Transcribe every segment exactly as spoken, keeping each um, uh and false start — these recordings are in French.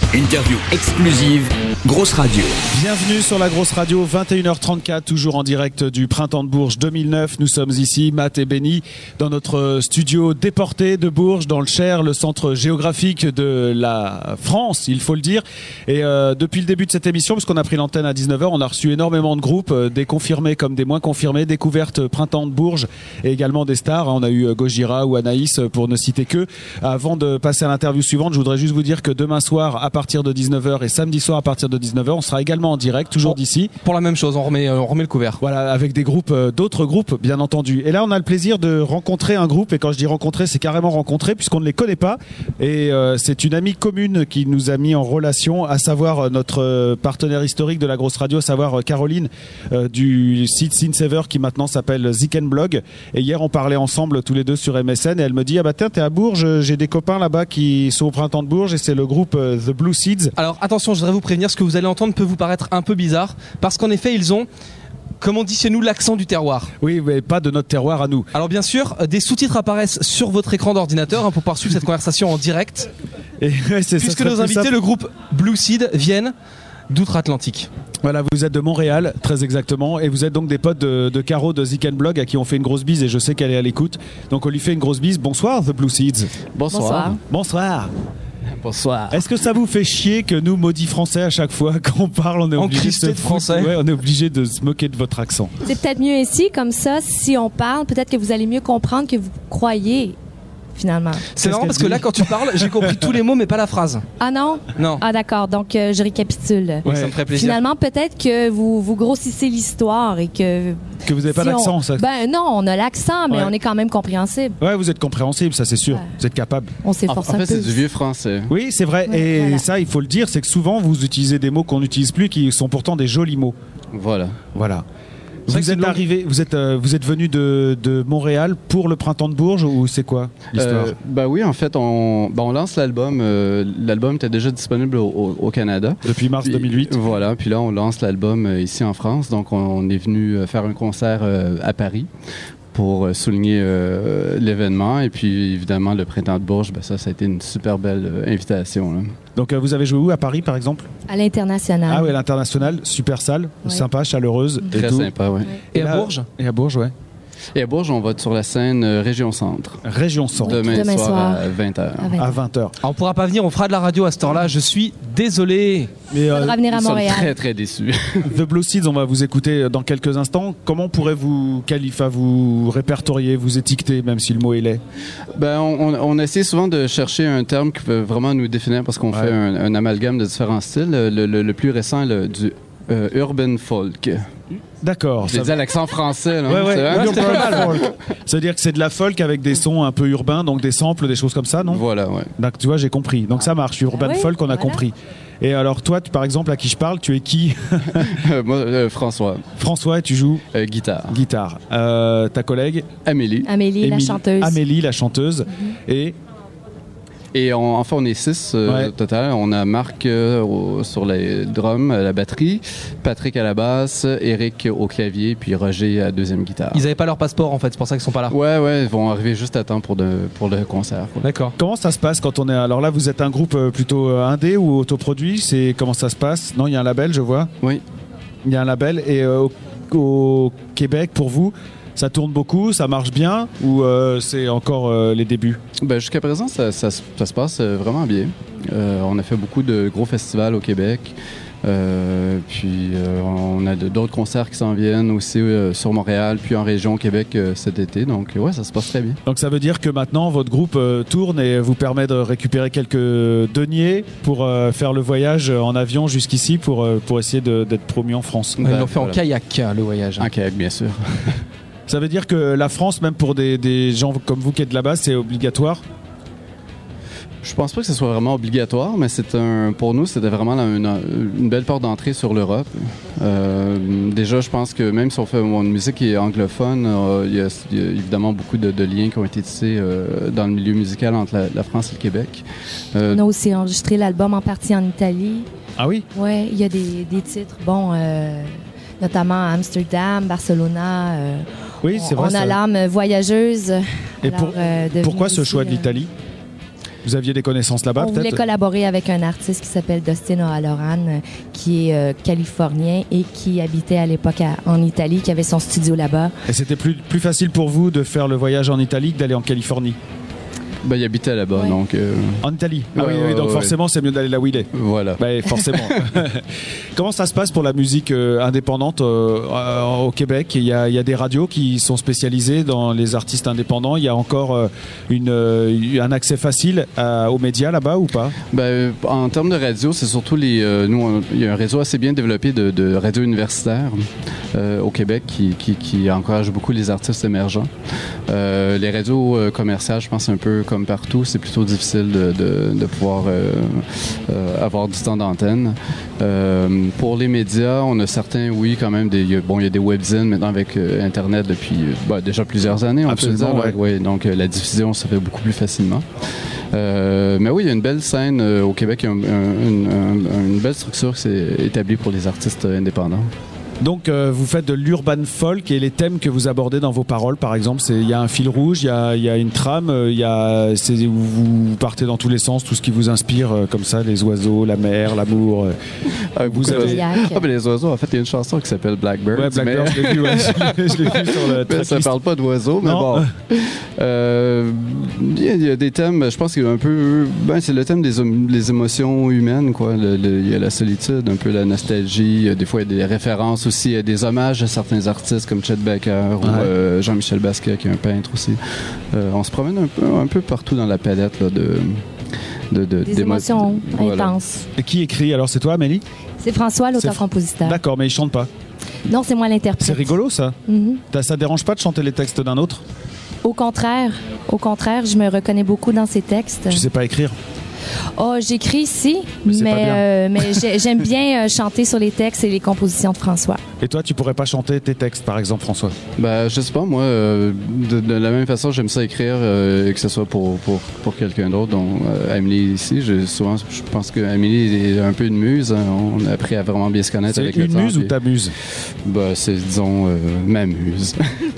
Interview exclusive, Grosse Radio. Bienvenue sur la Grosse Radio, vingt et une heures trente-quatre, toujours en direct du Printemps de Bourges deux mille neuf. Nous sommes ici, Matt et Benny, dans notre studio déporté de Bourges, dans le Cher, le centre géographique de la France, il faut le dire. Et euh, depuis le début de cette émission, puisqu'on a pris l'antenne à dix-neuf heures, on a reçu énormément de groupes, euh, des confirmés comme des moins confirmés, découvertes Printemps de Bourges et également des stars. On a eu euh, Gojira ou Anaïs, pour ne citer que. Avant de passer à l'interview suivante, je voudrais juste vous dire que demain soir, à partir de dix-neuf heures et samedi soir à partir de dix-neuf heures, on sera également en direct, toujours pour, d'ici. Pour la même chose, on remet, on remet le couvert. Voilà, avec des groupes, euh, d'autres groupes, bien entendu. Et là, on a le plaisir de rencontrer un groupe, et quand je dis rencontrer, c'est carrément rencontrer, puisqu'on ne les connaît pas. Et euh, c'est une amie commune qui nous a mis en relation, à savoir euh, notre euh, partenaire historique de la Grosse Radio, à savoir euh, Caroline, euh, du site Synthsaver, qui maintenant s'appelle Zikenblog. Et hier, on parlait ensemble tous les deux sur M S N, et elle me dit, ah bah tiens, t'es à Bourges, j'ai des copains là-bas qui sont au Printemps de Bourges, et c'est le groupe euh, The Blue Seeds. Alors attention, je voudrais vous prévenir, ce que vous allez entendre peut vous paraître un peu bizarre, parce qu'en effet, ils ont, comme on dit chez nous, l'accent du terroir. Oui, mais pas de notre terroir à nous. Alors bien sûr, des sous-titres apparaissent sur votre écran d'ordinateur hein, pour pouvoir suivre cette conversation en direct. Et, ouais, c'est, puisque ça nos invités, simple. Le groupe Blue Seed, viennent d'outre-Atlantique. Voilà, vous êtes de Montréal, très exactement, et vous êtes donc des potes de, de Caro de Zikenblog, à qui on fait une grosse bise, et je sais qu'elle est à l'écoute. Donc on lui fait une grosse bise. Bonsoir, The Blue Seeds. Bonsoir. Bonsoir. Bonsoir. Est-ce que ça vous fait chier que nous, maudits français, à chaque fois qu'on parle, on est obligé de, se de français. Ouais, on est obligé de se moquer de votre accent. C'est peut-être mieux ici, comme ça, si on parle, peut-être que vous allez mieux comprendre que vous croyez, finalement. C'est marrant parce que là, quand tu parles, j'ai compris tous les mots, mais pas la phrase. Ah non? Non. Ah d'accord, donc euh, je récapitule. Ouais. Ça me ferait plaisir. Finalement, peut-être que vous, vous grossissez l'histoire et que... Que vous n'avez pas si l'accent, on... ça. Ben non, on a l'accent, mais Ouais. on est quand même compréhensible. Ouais, vous êtes compréhensible, ça c'est sûr. Ouais. Vous êtes capable. On s'efforce En, en un fait, peu. c'est du vieux français. Oui, c'est vrai. Ouais, et voilà. ça, il faut le dire, c'est que souvent, vous utilisez des mots qu'on n'utilise plus, qui sont pourtant des jolis mots. Voilà. Voilà. C'est vrai que Vous c'est êtes une longue- arrivé, vous êtes, euh, vous êtes venu de, de Montréal pour le Printemps de Bourges, ou c'est quoi l'histoire? Euh, bah oui, en fait, on, bah on lance l'album. Euh, l'album était déjà disponible au, au, au Canada. Depuis mars Puis, deux mille huit. Voilà, puis là, on lance l'album euh, ici en France. Donc, on, on est venu euh, faire un concert euh, à Paris pour euh, souligner euh, l'événement. Et puis, évidemment, le Printemps de Bourges, ben ça, ça a été une super belle euh, invitation. Là. Donc euh, vous avez joué où, à Paris par exemple? À l'international. Ah oui, à l'international, super salle, Ouais. sympa, chaleureuse. Et Très tout. sympa, oui. Et Là- à Bourges? Et à Bourges, ouais. Et à Bourges, on va être sur la scène euh, Région Centre. Région Centre. Demain, Demain soir, soir. à vingt heures. À vingt. À vingt heures. Alors, on pourra pas venir, on fera de la radio à cette heure-là. Je suis désolé. Mais euh, Faudra venir à Nous sommes Montréal. très, très déçus. The Blue Seeds, on va vous écouter dans quelques instants. Comment pourrez-vous, Khalifa, vous répertorier, vous étiqueter, même si le mot est laid? Ben, on, on, on essaie souvent de chercher un terme qui peut vraiment nous définir parce qu'on Ouais. fait un, un amalgame de différents styles. Le, le- le plus récent, le, du euh, urban folk. D'accord. J'ai ça- dit à l'accent français, là. Ouais, ouais, C'est vrai? urban folk. Ça veut dire que c'est de la folk avec des sons un peu urbains, donc des samples, des choses comme ça, non? Voilà, ouais. Donc tu vois, j'ai compris. Donc ça marche, urban Ah oui, folk, on a voilà. compris. Et alors toi, tu- par exemple, à qui je parle, tu es qui? Moi, euh, François, François, et tu joues euh, guitare. guitare. Euh, ta collègue? Amélie. Amélie, la Émilie- chanteuse. Amélie, la chanteuse. Et Et on, enfin, on est six euh, Ouais. au total. On a Marc euh, au- sur les drums, à la batterie, Patrick à la basse, Eric au clavier, puis Roger à la deuxième guitare. Ils avaient pas leur passeport en fait, c'est pour ça qu'ils sont pas là. Ouais, ouais, ils vont arriver juste à temps pour, de, pour le concert. quoi. D'accord. comment ça se passe quand on est... Alors là, vous êtes un groupe euh, plutôt euh, indé ou autoproduit? C'est comment ça se passe? Non, il y a un label, je vois. Oui. Il y a un label. Et euh, au, au Québec, pour vous, ça tourne beaucoup, ça marche bien, ou euh, c'est encore euh, les débuts? Ben, jusqu'à présent, ça, ça se- ça se passe euh, vraiment bien. Euh, on a fait beaucoup de gros festivals au Québec. Euh, puis euh, on a de- d'autres concerts qui s'en viennent aussi euh, sur Montréal, puis en région Québec euh, cet été. Donc ouais, ça se passe très bien. Donc ça veut dire que maintenant, votre groupe euh, tourne et vous permet de récupérer quelques deniers pour euh, faire le voyage en avion jusqu'ici pour, euh, pour essayer de- d'être promu en France. Ils Ben, l'ont fait en voilà. kayak, le voyage. En kayak, bien sûr. Ça veut dire que la France, même pour des, des gens comme vous qui êtes de là-bas, c'est obligatoire? Je pense pas que ce soit vraiment obligatoire, mais c'est un, pour nous, c'était vraiment là une, une belle porte d'entrée sur l'Europe. Euh, déjà, je pense que même si on fait une musique qui est anglophone, euh, il y, a, il y a évidemment beaucoup de, de liens qui ont été tissés euh, dans le milieu musical entre la, la France et le Québec. Euh, On a aussi enregistré l'album en partie en Italie. Ah oui? Ouais, il y a des, des titres, bon, euh, notamment à Amsterdam, Barcelona. euh, Oui, c'est vrai. on ça. a l'âme voyageuse. Et Alors, pour- euh, de Pourquoi venir ce ici, choix de euh, l'Italie? Vous aviez des connaissances là-bas, On peut-être? voulait collaborer avec un artiste qui s'appelle Dustin O'Halloran, euh, qui est euh, californien et qui habitait à l'époque à- en Italie, qui avait son studio là-bas. Et c'était plus, plus facile pour vous de faire le voyage en Italie que d'aller en Californie? Ben, il habitait là-bas, Ouais. donc euh, En Italie? Ah Ouais, oui, oui, ouais, donc ouais. forcément, c'est mieux d'aller là où il est. voilà. Bah, forcément. Comment ça se passe pour la musique euh, indépendante euh, euh, au Québec? Il y, a, il y a des radios qui sont spécialisées dans les artistes indépendants. Il y a encore euh, une, euh, un accès facile à- aux médias là-bas ou pas? Ben, en termes de radio, c'est surtout les. euh, nous, on- il y a un réseau assez bien développé de, de radios universitaires euh, au Québec qui, qui, qui encourage beaucoup les artistes émergents. Euh, les réseaux euh, commerciaux, je pense, un peu comme partout, c'est plutôt difficile de, de, de pouvoir euh, euh, avoir du temps d'antenne. Euh, pour les médias, on a certains, oui, quand même, des, il y a- bon, il y a des webzines maintenant avec euh, Internet depuis euh, ben, déjà plusieurs années, on Absolument, peut le dire. ouais. Ouais, donc, euh, la diffusion se fait beaucoup plus facilement. Euh, mais oui, il y a une belle scène euh, au Québec, il y a un- un- une, un- une belle structure qui s'est établie pour les artistes euh, indépendants. Donc euh, vous faites de l'urban folk et les thèmes que vous abordez dans vos paroles, par exemple, c'est il y a un fil rouge, il y a, il y a une trame, euh, il y a c'est où vous partez dans tous les sens, tout ce qui vous inspire euh, comme ça, les oiseaux, la mer, l'amour. euh. Ah, Vous beaucoup avez- d'oiseaux. Kayak. Ah, ben, les oiseaux, en fait, il y a une chanson qui s'appelle Blackbird. Ouais, Blackbird, je l'ai vu, ouais, je l'ai- je l'ai vu sur le Mais ça tracklist. parle pas d'oiseaux, mais Non. bon. Euh, Il y, a- il y a des thèmes, je pense qu'il y a un peu. Ben, c'est le thème des, hom- des émotions humaines, quoi. Le- le- Il y a la solitude, un peu la nostalgie. Euh, Des fois, il y a des références aussi, il y a des hommages à certains artistes comme Chet Baker ou Ouais. euh, Jean-Michel Basquiat, qui est un peintre aussi. Euh, on se promène un peu, un peu partout dans la palette là, de. De, de- Des d'émo- émotions voilà. intenses. Et qui écrit? Alors c'est toi, Amélie? C'est François, C'est l'auteur-compositeur. D'accord, mais il chante pas. Non, c'est moi l'interprète. C'est rigolo ça. Mhm. T'as- Ça dérange pas de chanter les textes d'un autre? Au contraire, au contraire, je me reconnais beaucoup dans ces textes. Je sais pas écrire. Oh, j'écris ici, Mais c'est mais, pas bien. euh, mais j'ai- j'aime bien euh, chanter sur les textes et les compositions de François. Et toi, tu pourrais pas chanter tes textes, par exemple, François? Ben, je sais pas, moi, euh, de, de la même façon, j'aime ça écrire, euh, que ce soit pour, pour, pour quelqu'un d'autre, dont euh, Amélie ici. Je, souvent, je pense que Amélie est un peu une muse. Hein. On a appris à vraiment bien se connaître C'est avec le une temps. muse ou puis- ta muse? Ben, c'est, disons, euh, ma muse.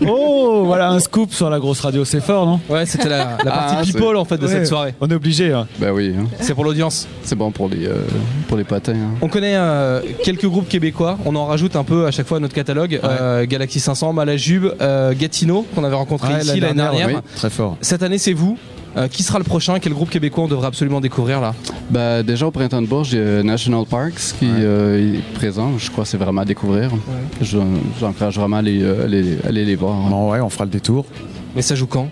Oh, voilà un scoop sur la grosse radio, c'est fort, non? Ouais, c'était la, la partie Ah, c'est- people en fait de Ouais, cette soirée. On est obligé. Hein. Ben oui, hein. C'est pour l'audience. C'est bon pour les, euh, pour les potins. Hein. On connaît euh, quelques groupes québécois, on en rajoute un peu à chaque fois à notre catalogue. Euh, Galaxy cinq cents, Malajube, euh, Gatineau, qu'on avait rencontré Ouais, ici l'année dernière. oui, très fort. Cette année, c'est vous. Euh, qui sera le prochain? Quel groupe québécois on devrait absolument découvrir là? Ben, déjà au Printemps de Bourges, il y a National Parks qui Ouais. euh, est présent. Je crois que c'est vraiment à découvrir. Je- J'encourage vraiment à aller, euh, aller, aller les voir. hein. Bon, ouais, on fera le détour. Mais ça joue quand?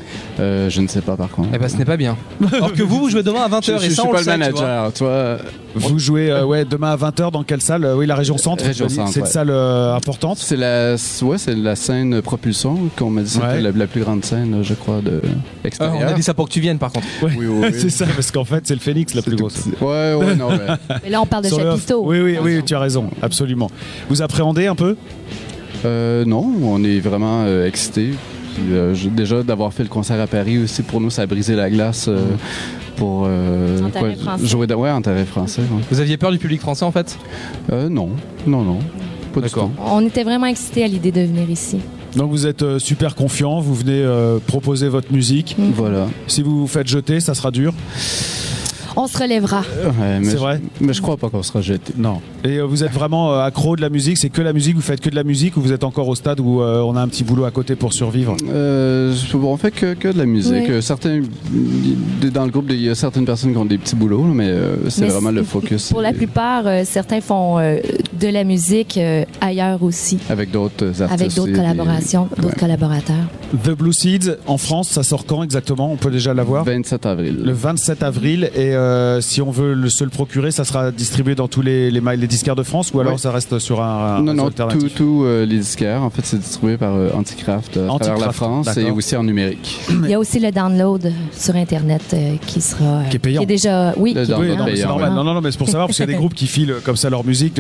Euh, je ne sais pas par contre. Eh ben ce n'est pas bien. Alors que vous, vous jouez demain à vingt je, heures je, et je ça suis on pas le le sait, tu vois. manager, tu vois. Vous jouez euh, ouais, demain à vingt heures dans quelle salle? Euh, Oui, la région centre. Région tu m'as dit. centre, C'est une ouais. salle euh, importante. C'est la, ouais, c'est la scène Propulsion qu'on m'a dit c'était Ouais. la, la plus grande scène, je crois, de Ah, extérieure. on a dit ça pour que tu viennes par contre. Ouais. Oui, oui, oui. c'est ça, parce qu'en fait, c'est le Phoenix la plus tout grosse. petit. Ouais, ouais, non, mais, Mais là, on parle de Sur le off. chapiteaux. Oui, oui, oui, tu as raison, absolument. Vous appréhendez un peu? euh, non, on est vraiment euh, excités. Puis, euh, je- déjà d'avoir fait le concert à Paris aussi, pour nous, ça a brisé la glace euh, pour euh, En tarif français. jouer de, ouais, en tarif français. ouais. Vous aviez peur du public français en fait? Euh, non, non, non, pas du D'accord. tout. On était vraiment excités à l'idée de venir ici. Donc vous êtes euh, super confiant, vous venez euh, proposer votre musique. Voilà. Si vous vous faites jeter, ça sera dur. On se relèvera. Ouais, mais C'est je- vrai? Mais je crois pas qu'on sera jeté. Non. Et euh, vous êtes vraiment euh, accro de la musique? C'est que la musique? Vous faites que de la musique ou vous êtes encore au stade où euh, on a un petit boulot à côté pour survivre? Euh, je- on fait que, que de la musique. Oui. Euh, Certains, dans le groupe, il y a certaines personnes qui ont des petits boulots, là, mais euh, c'est Mais vraiment c'est- le focus. Pour la plupart, euh, certains font euh, de la musique euh, ailleurs aussi, Avec d'autres artistes. avec d'autres et des- collaborations, d'autres Ouais. collaborateurs. The Blue Seeds, en France, ça sort quand exactement? On peut déjà l'avoir? vingt-sept avril. Le vingt-sept avril. Et euh, si on veut le, se le procurer, ça sera distribué dans tous les, les, ma- les disquaires de France ou alors Oui. ça reste sur un, un non, réseau non, alternatif? tout, tout euh, les disquaires, en fait, c'est distribué par euh, Anticraft euh, à travers la Anticraft, France et d'accord. aussi en numérique. Il y a aussi le download sur Internet euh, qui sera... euh, Qui est payant. déjà... Oui, Le qui est download Oui, non, mais c'est payant, normal. ouais. Non, non, non, mais c'est pour savoir parce qu'il y a des groupes qui filent comme ça leur musique. Donc, euh,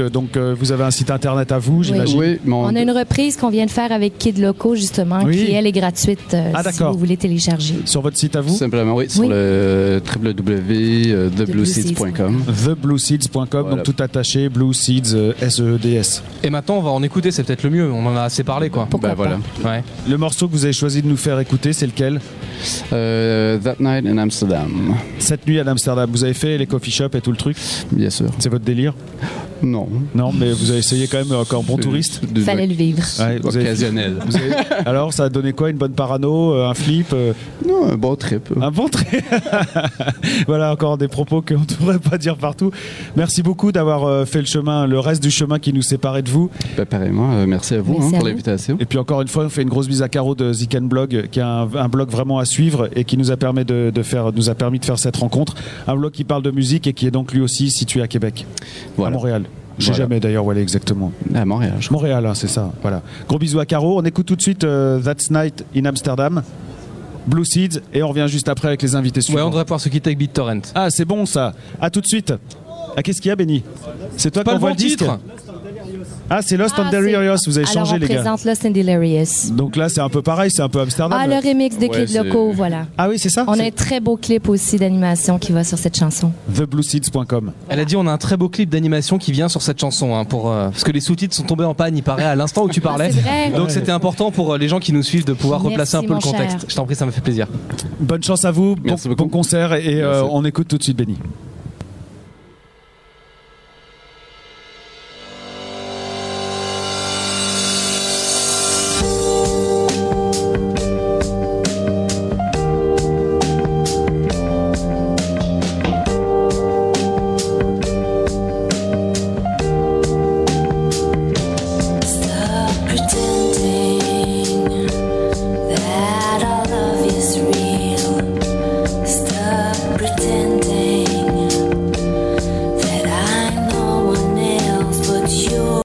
euh, vous avez un site internet à vous, j'imagine. Oui, mon... On a une reprise qu'on vient de faire avec Kid Loco, justement, Oui. qui, elle, est gratuite euh, Ah, si d'accord. vous voulez télécharger. Sur votre site à vous? Simplement, oui, sur Oui. le w w w point the blue seeds point com. the blue seeds point com, Voilà. donc tout attaché, Blue Seeds, euh, S E D S. Et maintenant, on va en écouter, c'est peut-être le mieux. On en a assez parlé, quoi. Pourquoi Ben voilà. Ouais. Le morceau que vous avez choisi de nous faire écouter, c'est lequel? Euh, That Night in Amsterdam, Cette nuit à Amsterdam. Vous avez fait les coffee shops et tout le truc? bien sûr. C'est votre délire? Non. Non, mais vous avez essayé quand même encore bon touriste? De- Fallait le vivre. Ouais, vous avez- Occasionnel. vous avez- Alors, ça a donné quoi? Une bonne parano, euh, un flip, euh, Non, un bon trip. un bon trait. Voilà, encore des propos qu'on ne devrait pas dire partout. Merci beaucoup d'avoir euh, fait le chemin, le reste du chemin qui nous séparait de vous. Ben, pareillement, euh, merci à vous Merci hein, à pour vous. l'invitation. Et puis encore une fois, on fait une grosse bise à Caro de Ziken Blog, qui est un, un blog vraiment à suivre et qui nous a permis de, de faire, nous a permis de faire cette rencontre. Un blog qui parle de musique et qui est donc lui aussi situé à Québec, Voilà. à Montréal. Je sais Voilà. jamais d'ailleurs où elle est exactement. À Montréal, je crois. Montréal, hein, c'est ça. Voilà. Gros bisous à Caro. On écoute tout de suite euh, That's Night in Amsterdam, Blue Seeds, et on revient juste après avec les invités Ouais, suivants. on devrait pouvoir se quitter avec BitTorrent. Ah, c'est bon ça. À tout de suite. Ah, qu'est-ce qu'il y a, Benny? C'est toi qui Pas le envoie bon le disque? titre. Ah, c'est Lost Ah, and Delirious. Vous avez Alors, changé, on les gars. présente Lost and Delirious. Donc là, c'est un peu pareil, c'est un peu Amsterdam. Ah, le remix de Ouais, Kid c'est- Loco, voilà. Ah oui, c'est ça. On a C'est un très beau clip aussi d'animation qui va sur cette chanson. the blue seeds point com. Elle a dit on a un très beau clip d'animation qui vient sur cette chanson hein, pour euh, parce que les sous-titres sont tombés en panne, il paraît à l'instant où tu parlais. Ah, c'est vrai. Donc c'était important pour euh, les gens qui nous suivent de pouvoir Merci, replacer un peu mon le contexte. cher. Je t'en prie, ça me fait plaisir. Bonne chance à vous, bon, Merci beaucoup. bon concert et euh, Merci. on écoute tout de suite Benny.